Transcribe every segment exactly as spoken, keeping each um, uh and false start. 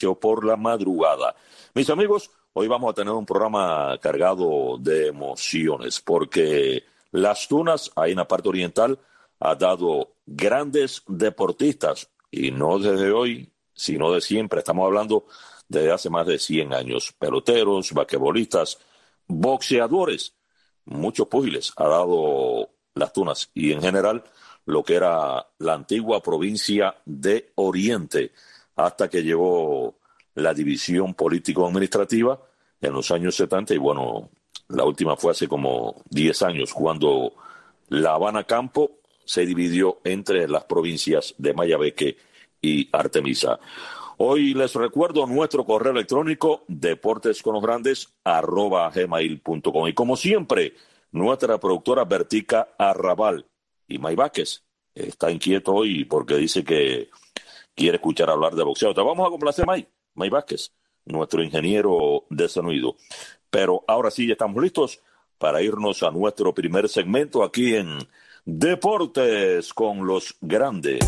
por la madrugada. Mis amigos, hoy vamos a tener un programa cargado de emociones porque Las Tunas, ahí en la parte oriental, ha dado grandes deportistas, y no desde hoy, sino de siempre. Estamos hablando desde hace más de cien años. Peloteros, basquetbolistas, boxeadores, muchos púgiles ha dado Las Tunas, y en general lo que era la antigua provincia de Oriente, hasta que llegó la división político-administrativa en los años setenta, y bueno, la última fue hace como diez años, cuando La Habana Campo se dividió entre las provincias de Mayabeque y Artemisa. Hoy les recuerdo nuestro correo electrónico, deportesconlosgrandes arroba gmail punto com, y como siempre, nuestra productora Bertica Arrabal. Y May Vázquez está inquieto hoy porque dice que quiere escuchar hablar de boxeo. Te vamos a complacer, May, May Vázquez, nuestro ingeniero de sonido. Pero ahora sí, ya estamos listos para irnos a nuestro primer segmento aquí en Deportes con los Grandes.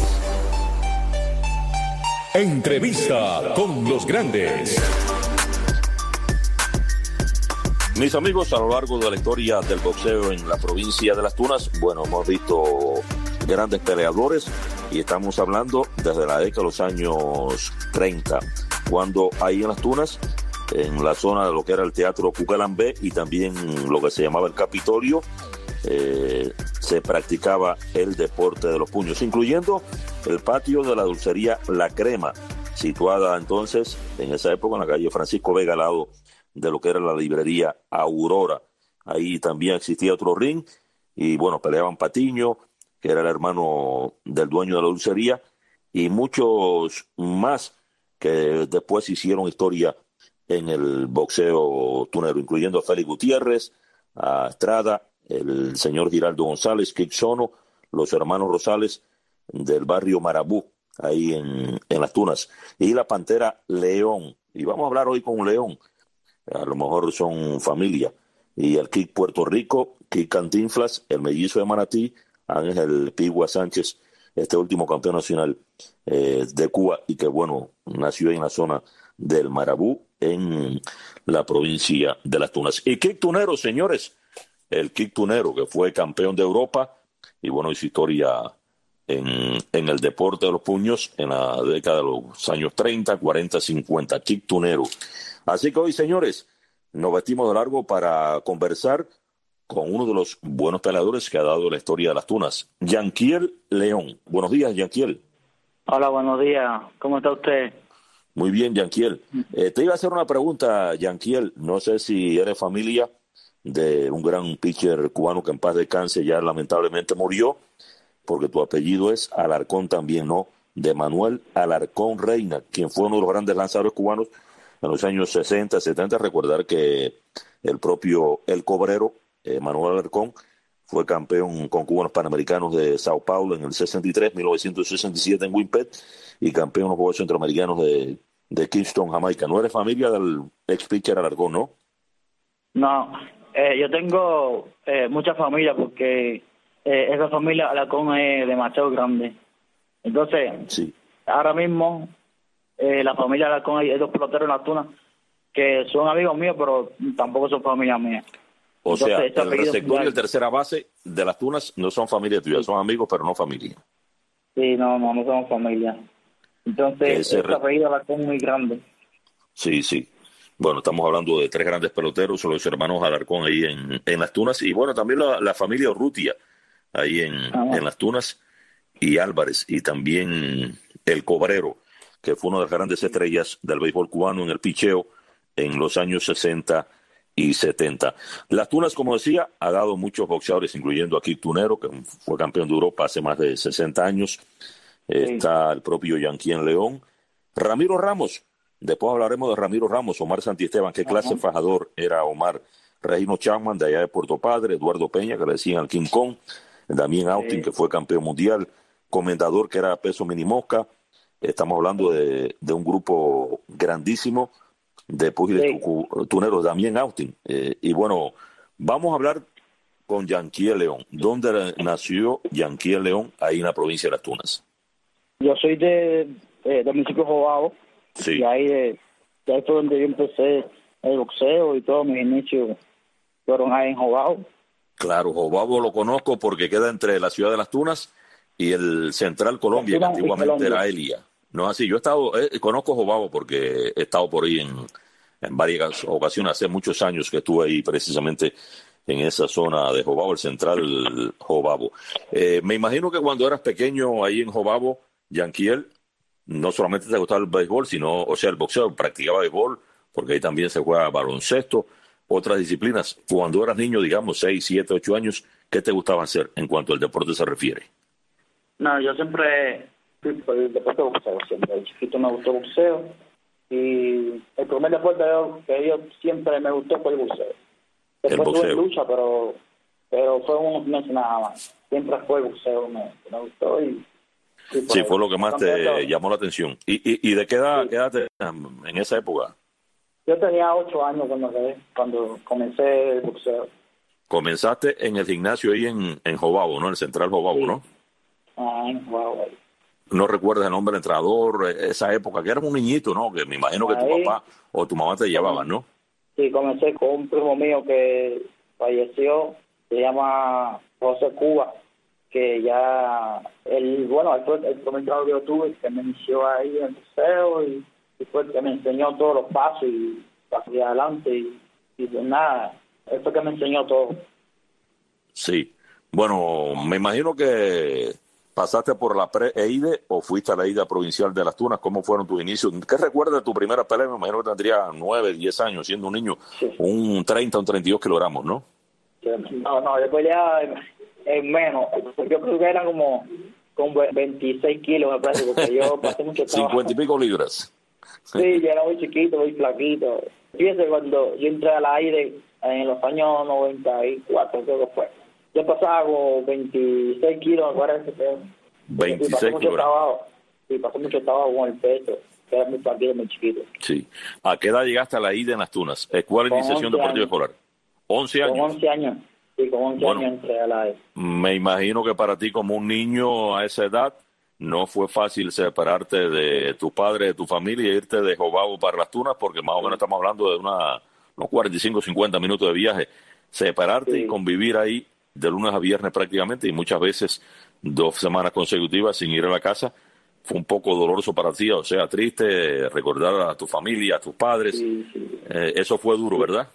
Entrevista con los Grandes. Mis amigos, a lo largo de la historia del boxeo en la provincia de Las Tunas, bueno, hemos visto grandes peleadores, y estamos hablando desde la década de los años treinta, cuando ahí en Las Tunas, en la zona de lo que era el Teatro Cucalambé y también lo que se llamaba el Capitolio, eh, se practicaba el deporte de los puños, incluyendo el patio de la dulcería La Crema, situada entonces en esa época en la calle Francisco Vega, al lado de lo que era la librería Aurora. Ahí también existía otro ring, y bueno, peleaban Patiño, que era el hermano del dueño de la dulcería, y muchos más que después hicieron historia en el boxeo tunero, incluyendo a Félix Gutiérrez, a Estrada, el señor Giraldo González, Kik Sono, los hermanos Rosales del barrio Marabú, ahí en, en Las Tunas, y la Pantera León. Y vamos a hablar hoy con un León, a lo mejor son familia, y el Kik Puerto Rico, Kik Cantinflas, el mellizo de Manatí, Ángel Pigua Sánchez, este último campeón nacional eh, de Cuba, y que bueno, nació en la zona del Marabú, en la provincia de Las Tunas. Y Kik Tunero, señores, el Kik Tunero, que fue campeón de Europa, y bueno, hizo historia en, en el deporte de los puños en la década de los años treinta, cuarenta, cincuenta, Kik Tunero. Así que hoy, señores, nos vestimos de largo para conversar con uno de los buenos peleadores que ha dado la historia de Las Tunas, Yanquiel León. Buenos días, Yanquiel. Hola, buenos días. ¿Cómo está usted? Muy bien, Yanquiel. Eh, te iba a hacer una pregunta, Yanquiel. No sé si eres familia de un gran pitcher cubano que en paz descanse, ya lamentablemente murió, porque tu apellido es Alarcón también, ¿no? De Manuel Alarcón Reina, quien fue uno de los grandes lanzadores cubanos en los años sesenta, setenta. Recordar que el propio El Cobrero, eh, Manuel Alarcón, fue campeón con cubanos panamericanos de Sao Paulo en el sesenta y tres, mil novecientos sesenta y siete en Winnipeg, y campeón en los Juegos Centroamericanos de, de Kingston, Jamaica. ¿No eres familia del ex pitcher Alarcón, no? No, eh, yo tengo eh, mucha familia porque eh, esa familia Alarcón es demasiado grande. Entonces, sí. Ahora mismo eh, la familia Alarcón, hay dos peloteros en Las Tunas que son amigos míos, pero tampoco son familia mía. O Entonces, sea, este el apellido receptor y es- el tercera base de Las Tunas no son familia tuya, Sí. son amigos, pero no familia. Sí, no, no, no somos familia. Entonces, Ese este re- apellido Alarcón es muy grande. Sí, sí. Bueno, estamos hablando de tres grandes peloteros, los hermanos Alarcón ahí en, en Las Tunas, y bueno, también la, la familia Urrutia ahí en, Ah, en Las Tunas, y Álvarez, y también el Cobrero, que fue una de las grandes estrellas del béisbol cubano en el picheo en los años sesenta y setenta. Las Tunas, como decía, ha dado muchos boxeadores, incluyendo a Kik Tunero, que fue campeón de Europa hace más de sesenta años. Está el propio Yanquiel León. Ramiro Ramos, después hablaremos de Ramiro Ramos, Omar Santiesteban, qué clase Ajá. fajador era Omar. Regino Chapman, de allá de Puerto Padre, Eduardo Peña, que le decían al King Kong, Damien Austin, que fue campeón mundial, Comendador, que era peso minimosca. Estamos hablando de, de un grupo grandísimo de púgiles Sí. tu- tuneros, Damien Austin. Eh, y bueno, vamos a hablar con Yanquiel León. ¿Dónde nació Yanquiel León? Ahí en la provincia de Las Tunas. Yo soy de, eh, del municipio de Jobao, Sí. Y ahí, de, de ahí fue donde yo empecé el boxeo y todos mis inicios fueron ahí en Jobao. Claro, Jobao lo conozco porque queda entre la ciudad de Las Tunas y el Central Colombia, que antiguamente era Elia. No es así, yo he estado, eh, conozco Jobao porque he estado por ahí en, en varias ocasiones, hace muchos años que estuve ahí precisamente en esa zona de Jobao, el Central Jobao. Eh, me imagino que cuando eras pequeño ahí en Jobao, Yanquiel, no solamente te gustaba el béisbol, sino, o sea, el boxeo, practicaba béisbol, porque ahí también se juega baloncesto, otras disciplinas. Cuando eras niño, digamos, seis, siete, ocho años, ¿qué te gustaba hacer en cuanto al deporte se refiere? No, yo siempre fui por el deporte de boxeo, siempre. De chiquito me gustó boxeo y el primer deporte que yo siempre me gustó fue el boxeo. Después tuve lucha, pero pero fue unos meses nada más. Siempre fue el boxeo, me, me gustó y... y sí, ahí fue lo que más te llamó la atención. ¿Y, y, y de qué edad, sí. qué edad te, en esa época? Yo tenía ocho años cuando, cuando comencé el boxeo. Comenzaste en el gimnasio ahí en, en Jobao, ¿no? En el Central Jobao, sí. ¿no? Ah, en Jobao. ¿No recuerdas el nombre del entrenador? Esa época, que eras un niñito, ¿no? Que me imagino que ahí, tu papá o tu mamá te llevaban, ¿no? Sí, comencé con un primo mío que falleció, se llama José Cuba, que ya, él, bueno, él fue el primer entrenador que yo tuve, que me inició ahí en el boxeo y, y fue el que me enseñó todos los pasos y pasé adelante y, y pues nada, él fue el que me enseñó todo. Sí, bueno, me imagino que pasaste por la pre-E I D E o fuiste a la E I D E provincial de Las Tunas. ¿Cómo fueron tus inicios? ¿Qué recuerdas de tu primera pelea? Me imagino que tendría nueve, diez años, siendo un niño, sí. un treinta, un treinta y dos kilogramos, ¿no? No, no, yo peleaba en, en menos. Yo creo que eran como, como veintiséis kilos, me parece, porque yo pasé mucho trabajo. cincuenta y pico libras. Sí, yo era muy chiquito, muy flaquito. Fíjese, cuando yo entré al aire en los años noventa y cuatro, creo que fue, yo pasaba como veintiséis kilos, me parece. Pero, veintiséis kilos. Sí, pasé mucho trabajo con el peso, que era muy flaquito, muy chiquito. Sí. ¿A qué edad llegaste a la E I D E en Las Tunas? ¿Escuela de Iniciación Deportiva Escolar? ¿once años? Con once años. Sí, con once bueno, años entré a la E I D E. Me imagino que para ti, como un niño a esa edad, no fue fácil separarte de tu padre, de tu familia, e irte de Jobao para Las Tunas, porque más o menos estamos hablando de una, unos cuarenta y cinco, cincuenta minutos de viaje. Separarte sí. y convivir ahí de lunes a viernes prácticamente, y muchas veces dos semanas consecutivas sin ir a la casa, fue un poco doloroso para ti, o sea, triste, recordar a tu familia, a tus padres. Sí, sí. Eh, eso fue duro, ¿verdad?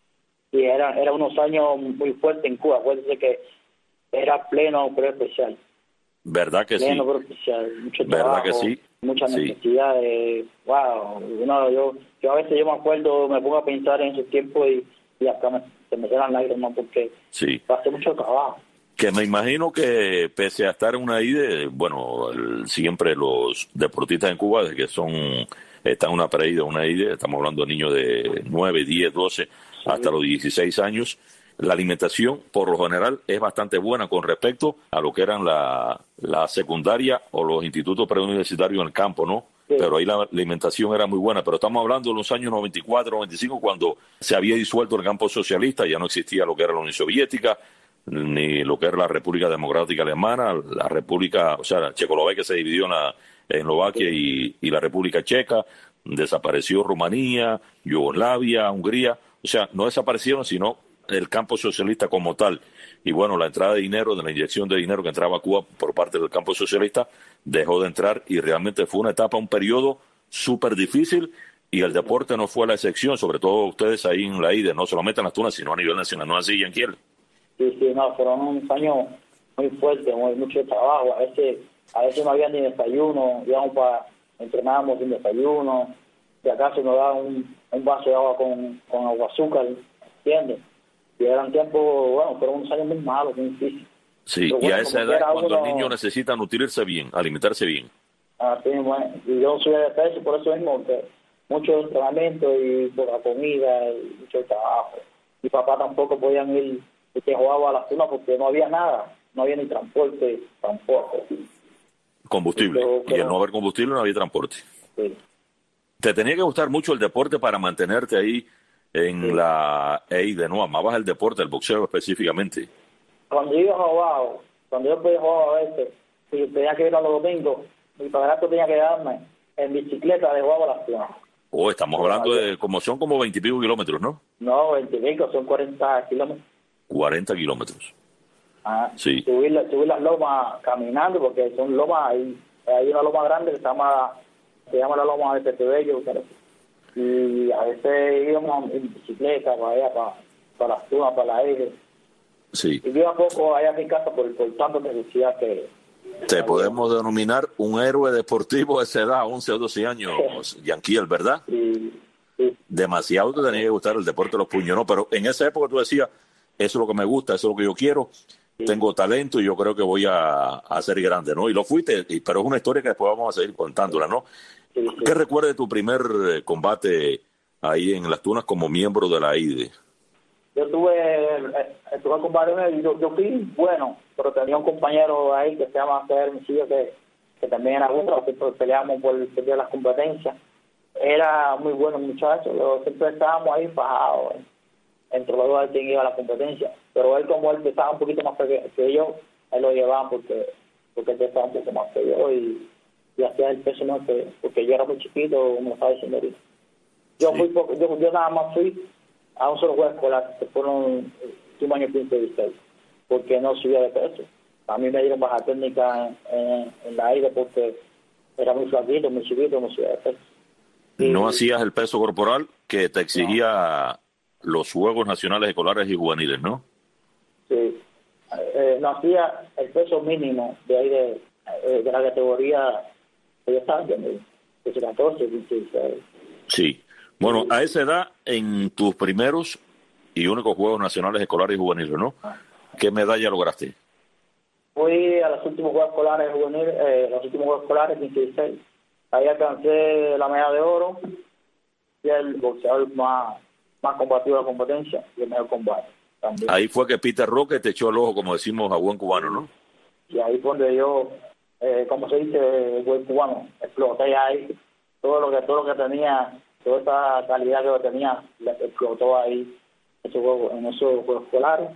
Sí, era, era unos años muy fuertes en Cuba. Acuérdense que era pleno pero especial. ¿Verdad que pleno, sí? Pero especial. Mucho ¿Verdad trabajo, que sí? muchas sí. necesidades. Wow. No, yo, yo a veces yo me acuerdo, me pongo a pensar en ese tiempo y, y hasta me, se me quedan lágrimas porque sí. pasé mucho trabajo. Que me imagino que pese a estar en una I D E, bueno, el, siempre los deportistas en Cuba, de que son, están en una pre-I D E, una I D E, estamos hablando de niños de nueve, diez, doce, sí. hasta los dieciséis años, la alimentación por lo general es bastante buena con respecto a lo que eran la, la secundaria o los institutos preuniversitarios en el campo, ¿no? Sí. Pero ahí la alimentación era muy buena, pero estamos hablando de los años noventa y cuatro, noventa y cinco, cuando se había disuelto el campo socialista, ya no existía lo que era la Unión Soviética, ni lo que era la República Democrática Alemana, la República, o sea, la Checoslovaquia se dividió en, la, en Eslovaquia y, y la República Checa, desapareció Rumanía, Yugoslavia, Hungría, o sea, no desaparecieron, sino el campo socialista como tal. Y bueno, la entrada de dinero, de la inyección de dinero que entraba a Cuba por parte del campo socialista, dejó de entrar y realmente fue una etapa, un periodo súper difícil, y el deporte no fue la excepción, sobre todo ustedes ahí en la I D E, no solamente en Las Tunas, sino a nivel nacional, ¿no así, Yanquiel? Sí, sí, no, fueron unos años muy fuertes, muy, mucho trabajo. A veces, a veces no había ni desayuno, íbamos para, entrenábamos sin desayuno. Si acaso nos daban un, un vaso de agua con, con agua azúcar, ¿entiendes? Y eran tiempos, bueno, fueron unos años muy malos, muy difíciles. Sí, bueno, y a esa edad cuando uno, el niño necesita nutrirse bien, alimentarse bien. Así, bueno, y yo soy de peso por eso mismo, que mucho entrenamiento y por la comida y mucho trabajo. Mi papá tampoco podían ir que jugaba a Las Tunas porque no había nada, no había ni transporte tampoco. Combustible, pero, pero, y al no haber combustible no había transporte. Sí. ¿Te tenía que gustar mucho el deporte para mantenerte ahí en sí. la E I D E? ¿No amabas el deporte, el boxeo específicamente? Cuando yo iba a jugar, cuando yo podía jugar a veces, si tenía que ir a los domingos, mi padrastro tenía que darme en bicicleta de Guagua Las Tunas. Oh, estamos hablando de como son como veintipico kilómetros, ¿no? No, veinticinco, son cuarenta kilómetros. cuarenta kilómetros. Ah, sí. Subir, subir las lomas caminando, porque son lomas, hay, hay una loma grande que se llama, se llama la loma de Petebello, y a veces íbamos en bicicleta para allá, para, para Las Tunas, para la Eje. Sí. Y yo a poco allá a mi casa por, por tanto que decía que... Te podemos denominar un héroe deportivo de esa edad, once o doce años, Yanquiel, ¿verdad? Sí, sí. Demasiado te tenía que gustar el deporte de los puños, ¿no? Pero en esa época tú decías, eso es lo que me gusta, eso es lo que yo quiero, sí. Tengo talento y yo creo que voy a, a ser grande, ¿no? Y lo fuiste, y, pero es una historia que después vamos a seguir contándola, ¿no? Sí, sí. ¿Qué recuerdas de tu primer combate ahí en Las Tunas como miembro de la I D E? Yo tuve, estuve con varios, yo, yo fui bueno, pero tenía un compañero ahí que se llama César Hermosillo, que, que también era bueno, que peleábamos por, por las competencias. Era muy bueno el muchacho, pero siempre estábamos ahí fajados, ¿eh? Entre los dos, quien iba a la competencia. Pero él, como él pesaba un poquito más que, que yo, él lo llevaba porque, porque él pesaba un poco más que yo y, y hacía el peso más que, porque yo era muy chiquito, como estaba diciendo ahorita. Yo, sí. muy poco, yo, yo nada más fui a un solo juego escolar, que fueron un año quince y dieciséis, porque no subía de peso. A mí me dieron baja técnica en, en, en la aire porque era muy flaquito, muy chiquito, no subía de peso. Y, ¿no hacías el peso corporal que te exigía no. los Juegos Nacionales Escolares y Juveniles, no? Sí. Eh, no hacía el peso mínimo de ahí de, de la categoría que yo estaba, de catorce, quince, dieciséis. Sí. Bueno, a esa edad, en tus primeros y únicos Juegos Nacionales Escolares y Juveniles, ¿no? ¿Qué medalla lograste? Fui a los últimos Juegos Escolares Juveniles, eh, los últimos Juegos Escolares, quince y dieciséis. Ahí alcancé la medalla de oro y el boxeador más, más combativo de la competencia y el mejor combate también. Ahí fue que Peter Roque te echó el ojo, como decimos a buen cubano, ¿no? Y ahí fue donde yo, eh, como se dice, buen cubano, exploté ahí todo lo que, todo lo que tenía, toda esa calidad que yo tenía, explotó ahí esos juegos, en esos Juegos Escolares,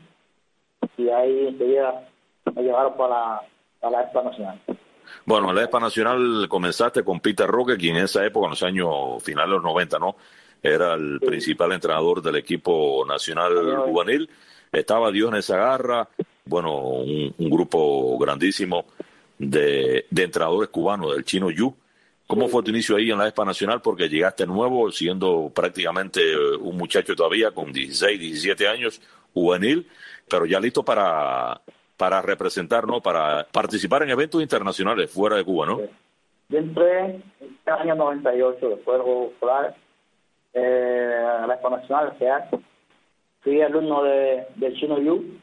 y ahí enseguida me llevaron para la, para la Expo Nacional. Bueno, en la Expo Nacional comenzaste con Peter Roque, quien en esa época, en los años finales de los noventa, ¿no? Era el sí. principal entrenador del equipo nacional sí. juvenil. Estaba Dios Agarra, bueno, un, un grupo grandísimo de, de entrenadores cubanos, del Chino Yu. ¿Cómo sí. fue tu inicio ahí en la Expo Nacional? Porque llegaste nuevo, siendo prácticamente un muchacho todavía, con dieciséis, diecisiete años, juvenil, pero ya listo para... para representar, ¿no? Para participar en eventos internacionales fuera de Cuba, ¿no? Sí. Yo entré en el año noventa y ocho, después de los Juegos Escolares, eh, a la Expo Nacional, C A C. Fui alumno de, del Chino Yu.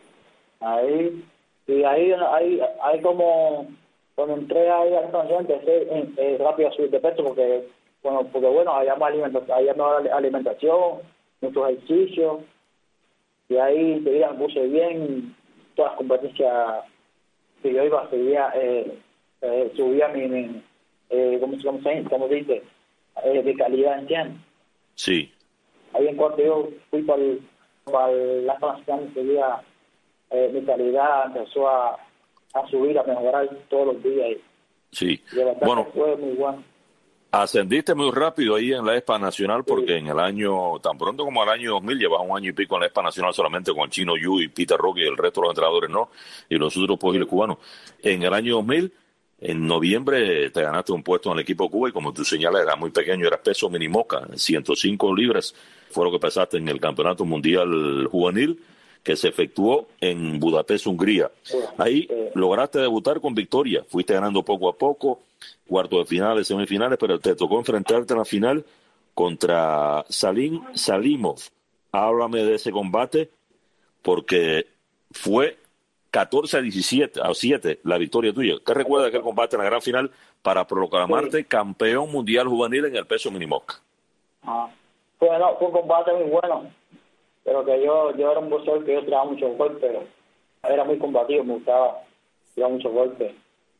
Ahí, y ahí, ahí, ahí como, cuando entré ahí a la Expo Nacional, empecé eh, rápido a subir de peso, porque, bueno, porque bueno, había más alimentación, había más alimentación, muchos ejercicios, y ahí enseguida me puse bien. Todas las competencias que yo iba, subía, eh, eh, subía mi, mi eh, ¿cómo, cómo, se, ¿cómo se dice? Eh, de calidad, ¿entiendes? Sí. Ahí en cuanto yo fui para el, para el, la nacional, enseguida eh, mi calidad empezó a, a subir, a mejorar todos los días. Y, sí. Y la bueno, fue muy bueno. Ascendiste muy rápido ahí en la Expo Nacional porque sí. en el año, tan pronto como el año dos mil, llevas un año y pico en la Expo Nacional solamente con Chino Yu y Peter Roque y el resto de los entrenadores, ¿no? Y los otros pugiles sí. cubanos. En el año dos mil, en noviembre, te ganaste un puesto en el equipo Cuba y como tú señalas, era muy pequeño, eras peso minimoca, ciento cinco libras, fue lo que pesaste en el Campeonato Mundial Juvenil que se efectuó en Budapest, Hungría. Ahí sí. lograste debutar con victoria, fuiste ganando poco a poco, cuartos de finales, semifinales, pero te tocó enfrentarte en la final contra Salim Salimov. Háblame de ese combate, porque fue catorce a diecisiete, a siete la victoria tuya. ¿Qué recuerdas de aquel combate en la gran final para proclamarte sí. campeón mundial juvenil en el peso minimoca? Ah, bueno, fue un combate muy bueno, pero que yo yo era un boxeador que yo tiraba muchos golpes, era muy combativo, me gustaba tirar muchos golpes.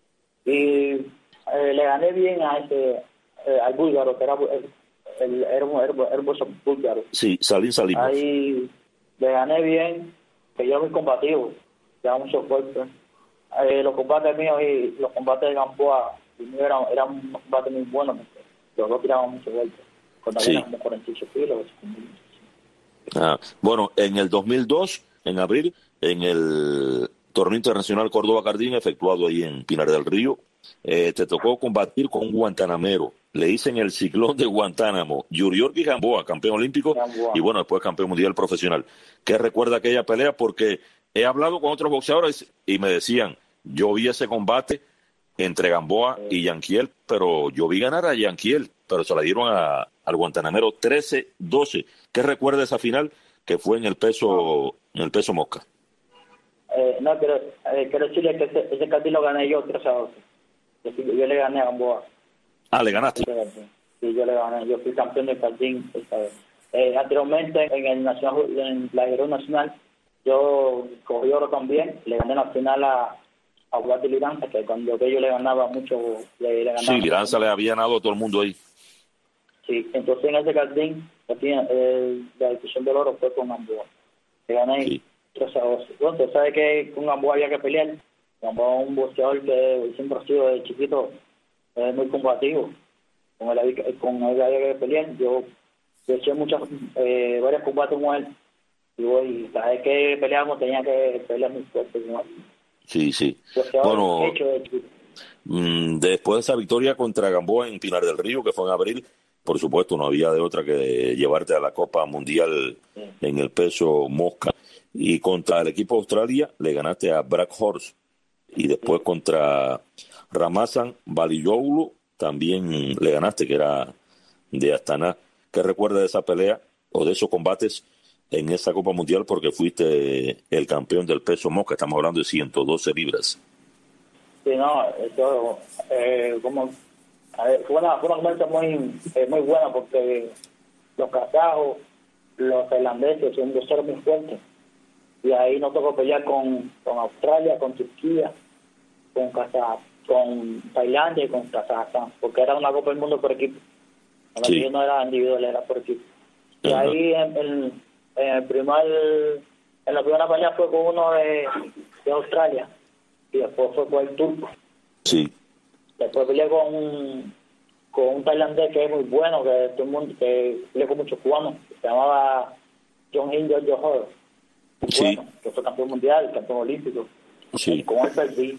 Y Eh, le gané bien a ese eh, al búlgaro, que era el, el, era un hermoso búlgaro. Sí, Salim Salimov. Ahí le gané bien, que yo era muy combativo, le daba mucho fuerte. Eh, los combates míos y los combates de Gamboa primero era, era un combate muy bueno, porque los dos tiraban mucho golpes. Con Sí. como cuarenta y ocho kilos. Ah, bueno, en el dos mil dos, en abril, en el torneo internacional Córdoba Cardín, efectuado ahí en Pinar del Río, eh, te tocó combatir con un guantanamero. Le dicen el ciclón de Guantánamo, Yuriorkis Gamboa, campeón olímpico Gamboa. y bueno, después campeón mundial profesional. ¿Qué recuerda aquella pelea? Porque he hablado con otros boxeadores y me decían, yo vi ese combate entre Gamboa Sí. y Yanquiel, pero yo vi ganar a Yanquiel, pero se la dieron a, al guantanamero trece doce. ¿Qué recuerda esa final que fue en el peso en el peso mosca? Eh, no, quiero, eh, quiero decirle que ese, ese cartel lo gané yo tres a doce. Yo, yo le gané a Gamboa. Ah, le ganaste. Sí, yo le gané. Yo fui campeón del jardín esta vez. Eh, anteriormente, en el nacional, en la Guerrero Nacional, yo cogí oro también. Le gané la final a, a Guardia Liranza, que cuando que yo le ganaba mucho, le, le ganaba. Sí, Liranza le había ganado a todo el mundo ahí. Sí, entonces en ese jardín, eh, la discusión del oro fue con Gamboa. Le gané Sí. tres a doce. Bueno, usted sabe que con Gamboa había que pelear. Gamboa es un boxeador que siempre ha sido de chiquito, es muy combativo. Con él, con él había que pelear. Yo, yo hice muchas, eh, varios combates con él. Y voy, cada vez que peleábamos tenía que pelear muy fuerte con él. Sí, sí. Boxeador Bueno, hecho de chiquito. mm, después de esa victoria contra Gamboa en Pinar del Río, que fue en abril, por supuesto no había de otra que llevarte a la Copa Mundial Sí. en el peso mosca. Y contra el equipo de Australia le ganaste a Brad Horst. Y después Sí. contra Ramazan Valijoğlu también le ganaste, que era de Astana. ¿Qué recuerdas de esa pelea o de esos combates en esa Copa Mundial? Porque fuiste el campeón del peso mosca, estamos hablando de ciento doce libras. Sí, no, eso, eh, como, a ver, fue una, fue una conversa muy, eh, muy buena porque los kazajos, los tailandeses son dos seres muy fuertes. Y ahí nos tocó pelear con, con Australia, con Turquía, con Kazaj, con Tailandia y con Kazajstán, porque era una Copa del Mundo por equipo. Sí. No era individual, era por equipo. Y Ajá. ahí en, en, en el primer, en la primera pelea fue con uno de, de Australia y después fue con el turco. Sí, Después peleé con un, con un tailandés que es muy bueno, que todo el mundo, que peleé con muchos cubanos, que se llamaba John Hill Johor. Muy Sí. bueno, que fue campeón mundial, campeón olímpico. sí. Con él perdí.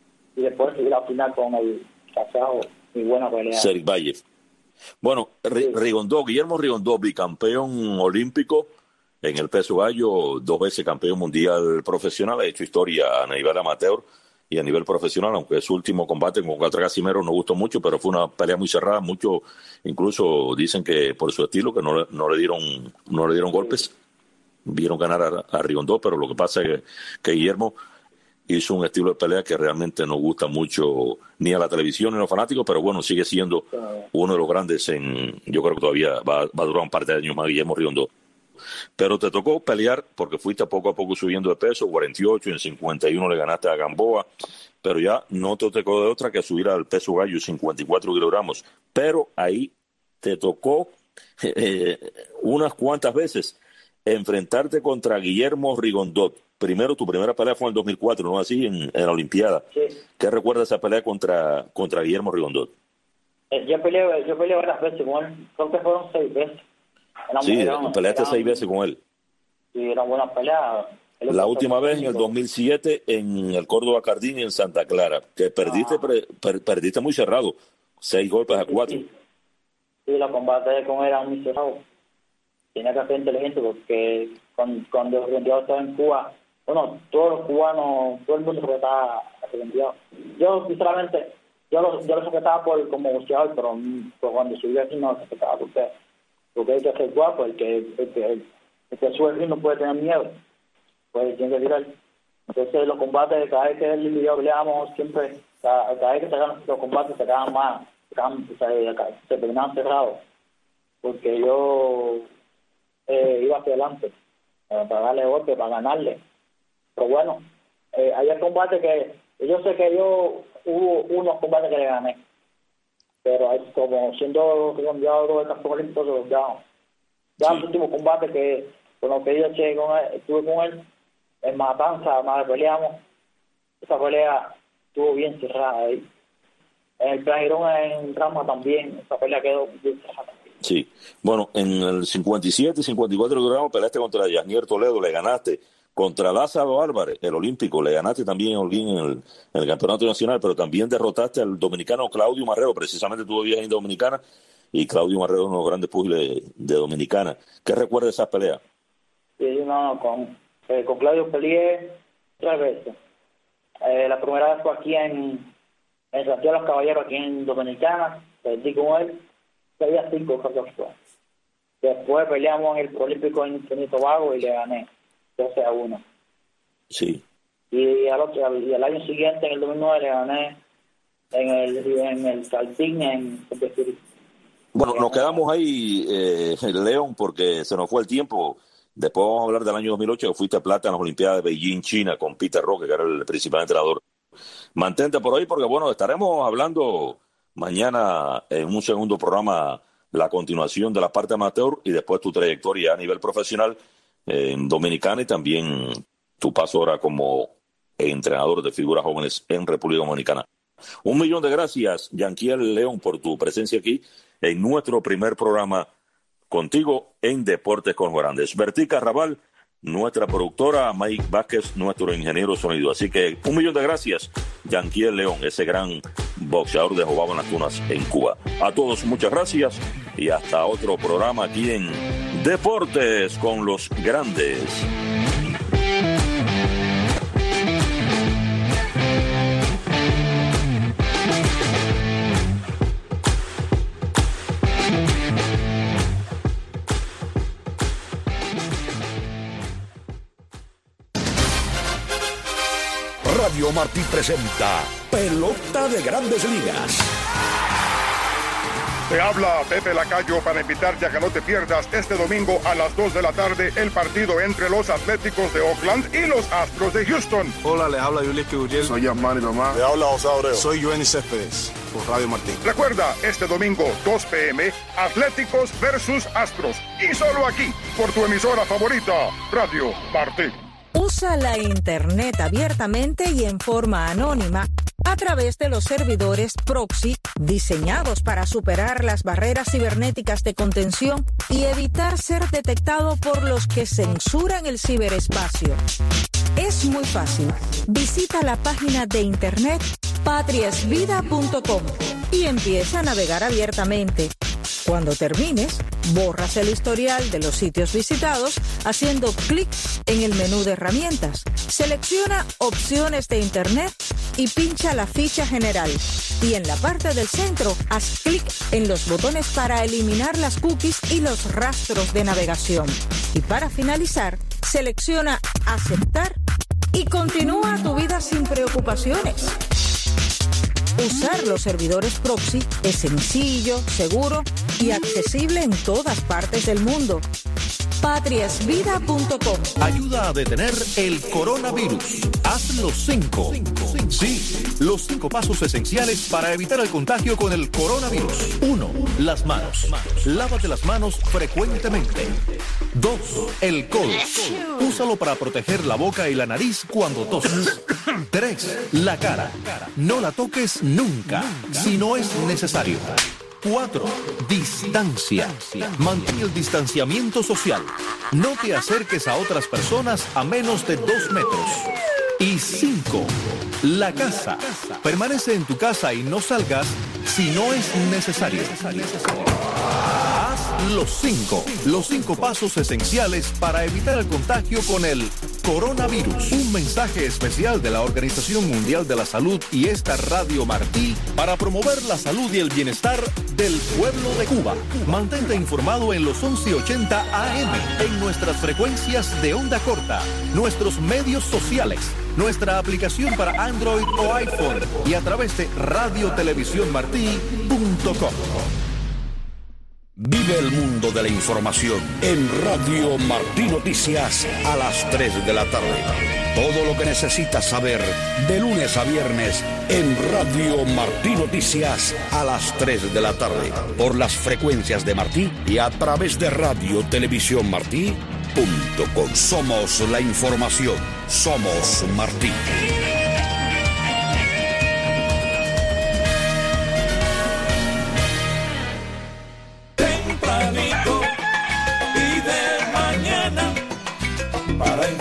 Y después seguí la final con el kazajo, muy buena pelea. Serikbayev. Bueno, R- Sí. Rigondó, Guillermo Rigondó, bicampeón olímpico en el peso gallo, dos veces campeón mundial profesional, ha hecho historia a nivel amateur y a nivel profesional, aunque su último combate con Catra Casimero no gustó mucho, pero fue una pelea muy cerrada. Muchos incluso dicen que por su estilo que no, le- no le dieron no le dieron golpes, vieron ganar a, a Rigondó, pero lo que pasa es que, que Guillermo hizo un estilo de pelea que realmente no gusta mucho ni a la televisión ni a los fanáticos, pero bueno, sigue siendo uno de los grandes en, yo creo que todavía va, va a durar un par de años más Guillermo Rigondó. Pero te tocó pelear porque fuiste poco a poco subiendo de peso, cuarenta y ocho, en cincuenta y uno le ganaste a Gamboa, pero ya no te tocó de otra que subir al peso gallo, cincuenta y cuatro kilogramos. Pero ahí te tocó eh, unas cuantas veces enfrentarte contra Guillermo Rigondó. Primero, tu primera pelea fue en el dos mil cuatro, ¿no? Así, en, en la Olimpiada. Sí. ¿Qué recuerdas de esa pelea contra, contra Guillermo Rigondó? Eh, Yo peleé, yo peleé varias veces con él, creo que fueron seis veces. Eran, Sí, eran, peleaste eran, seis veces con él. Sí, eran buenas peleas. El La otro última fue vez en el técnico. dos mil siete en el Córdoba Cardín y en Santa Clara, que perdiste, Ah. pre- per- perdiste muy cerrado, seis golpes a Sí, cuatro. sí. Sí, los combates con él eran muy cerrados. Tenía que ser inteligente porque cuando, cuando el rendido estaba en Cuba, bueno, todos los cubanos, todo el mundo se estaba rendido. Yo, sinceramente, yo lo, yo lo respetaba por, como boxeador, pero, pero cuando subí aquí no lo respetaba porque, porque hay que ser guapo, el que, el que, el, el que sube el ring no puede tener miedo, pues tiene que tirar. Entonces los combates, cada vez que él y yo peleábamos, siempre, cada, cada vez que sacaban los combates se quedaban más, se, quedaban, o sea, se terminaban cerrados, porque yo eh, iba hacia adelante eh, para darle golpe, para ganarle. Pero bueno, eh, había combates que, yo sé que yo, hubo unos combates que le gané, pero es como siendo redondeado de campeón olímpico, redondeado. Ya Sí. el último combate que, con lo que yo eché con él, estuve con él, en Matanza, más peleamos, esa pelea estuvo bien cerrada ahí. el Girón en Rama también, esa pelea quedó bien cerrada. Sí, bueno, en el cincuenta y siete y cincuenta y cuatro kilogramos peleaste contra Yasnier Toledo, le ganaste. Contra Lázaro Álvarez, el olímpico, le ganaste también en Holguín en el, en el campeonato nacional, pero también derrotaste al dominicano Claudio Marrero, precisamente tuvo viaje en Dominicana, y Claudio Marrero es uno de los grandes púgiles de Dominicana. ¿Qué recuerdas de esas peleas? Sí, no, no, con, eh, con Claudio peleé tres veces. Eh, la primera vez fue aquí en, en Santiago de los Caballeros, aquí en Dominicana, perdí con él, seis a cinco creo que fue. Después peleamos en el olímpico en Trinidad y Tobago y le gané doce a uno. Sí. Y al, otro, al, y al año siguiente, en el dos mil nueve, le gané en el, en el Saltín, en el Bueno, nos quedamos ahí, eh, León, porque se nos fue el tiempo. Después vamos a hablar del año dos mil ocho, que fuiste plata en las Olimpiadas de Beijing, China, con Peter Roque, que era el principal entrenador. Mantente por ahí, porque bueno, estaremos hablando mañana en un segundo programa la continuación de la parte amateur y después tu trayectoria a nivel profesional en Dominicana y también tu paso ahora como entrenador de figuras jóvenes en República Dominicana. Un millón de gracias, Yanquiel León, por tu presencia aquí en nuestro primer programa contigo en Deportes con Grandes. Bertica Raval, nuestra productora, Mike Vázquez, nuestro ingeniero sonido. Así que un millón de gracias, Yanquiel León, ese gran boxeador de Jobaba en las Tunas en Cuba. A todos muchas gracias y hasta otro programa aquí en Deportes con los Grandes. Radio Martí presenta Pelota de Grandes Ligas. Te habla Pepe Lacayo para invitarte a que no te pierdas este domingo a las dos de la tarde el partido entre los Atléticos de Oakland y los Astros de Houston. Hola, les habla Yulín Gurriel. Soy Yasmani Tomás. Le habla José Abreu. Soy Joenny Céspedes por Radio Martí. Recuerda, este domingo dos p.m. Atléticos versus Astros. Y solo aquí, por tu emisora favorita, Radio Martí. Usa la Internet abiertamente y en forma anónima a través de los servidores proxy diseñados para superar las barreras cibernéticas de contención y evitar ser detectado por los que censuran el ciberespacio. Es muy fácil. Visita la página de internet patriasvida punto com y empieza a navegar abiertamente. Cuando termines, borras el historial de los sitios visitados haciendo clic en el menú de herramientas. Selecciona opciones de internet y pincha la ficha general. Y en la parte del centro, haz clic en los botones para eliminar las cookies y los rastros de navegación. Y para finalizar, selecciona aceptar y continúa tu vida sin preocupaciones. Usar los servidores proxy es sencillo, seguro y accesible en todas partes del mundo. patriasvida punto com. Ayuda a detener el coronavirus. Haz los cinco. Sí, los cinco pasos esenciales para evitar el contagio con el coronavirus. Uno, las manos. Lávate las manos frecuentemente. Dos, el codo. Úsalo para proteger la boca y la nariz cuando toses. Tres, la cara. No la toques nunca, si no es necesario. Cuatro, distancia. Mantén el distanciamiento social. No te acerques a otras personas a menos de dos metros. Y cinco, la casa. Permanece en tu casa y no salgas si no es necesario. Haz los cinco, los cinco pasos esenciales para evitar el contagio con el coronavirus. Un mensaje especial de la Organización Mundial de la Salud y esta Radio Martí para promover la salud y el bienestar del pueblo de Cuba. Mantente informado en los once ochenta A M, en nuestras frecuencias de onda corta, nuestros medios sociales, nuestra aplicación para Android o iPhone y a través de radio televisión martí punto com. Vive el mundo de la información en Radio Martí Noticias a las tres de la tarde. Todo lo que necesitas saber de lunes a viernes en Radio Martí Noticias a las tres de la tarde. Por las frecuencias de Martí y a través de Radio Televisión Martí punto com. Somos la información. Somos Martí.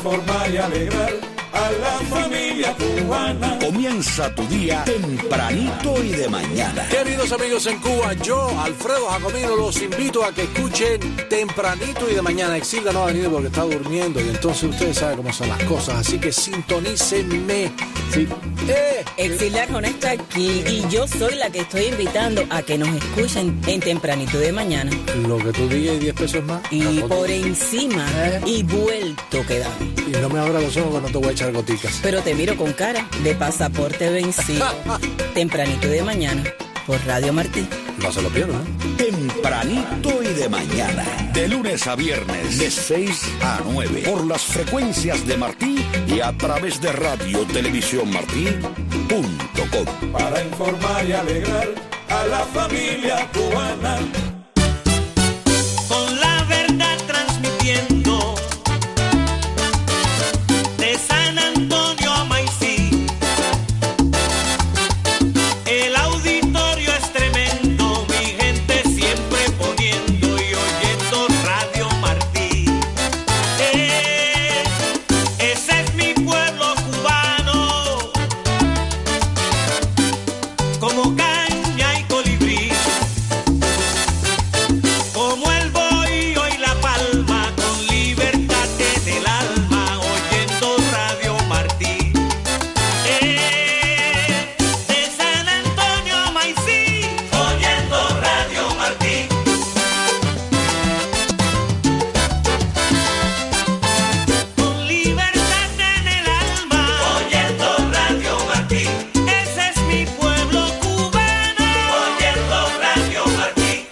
informar y alegrar a la familia cubana. Comienza tu día tempranito y de mañana. Queridos amigos en Cuba, yo, Alfredo Jacomino, los invito a que escuchen tempranito y de mañana. Exilda no ha venido porque está durmiendo y entonces ustedes saben cómo son las cosas, así que sintonícenme. Sí. Eh. Exilda Arjona está aquí y yo soy la que estoy invitando a que nos escuchen en tempranito y de mañana. Lo que tú digas y diez pesos más. Y por encima ¿Eh? y vuelto quedado. Y no me abras los ojos que no te voy a echar goticas. Pero te miro con cara de pasaporte vencido. Tempranito y de mañana, por Radio Martí. No se lo pierdan, ¿eh? Tempranito y de mañana. De lunes a viernes, de seis a nueve. Por las frecuencias de Martí y a través de Radio Televisión Martí punto com. Para informar y alegrar a la familia cubana. Con la verdad transmitiendo de San Antonio a Maicí. El auditorio es tremendo, mi gente siempre poniendo y oyendo Radio Martí. Eh, ese es mi pueblo cubano, como caña y colibrí, como el bohío y la palma, con libertad en el alma, oyendo Radio Martí. Eh, de San Antonio a Maicí, oyendo Radio Martí. Con libertad en el alma, oyendo Radio Martí. Ese es mi pueblo cubano, oyendo Radio Martí.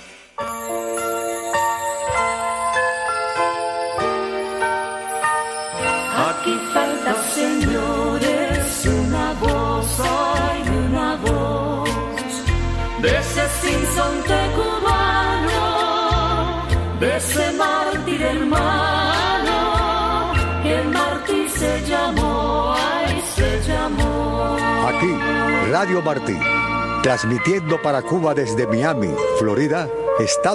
Aquí falta, señores, una voz, hay una voz de ese sinsonte cubano, de ese mártir hermano, que Martí se llamó, ay, se llamó. Aquí, Radio Martí, transmitiendo para Cuba desde Miami, Florida, Estados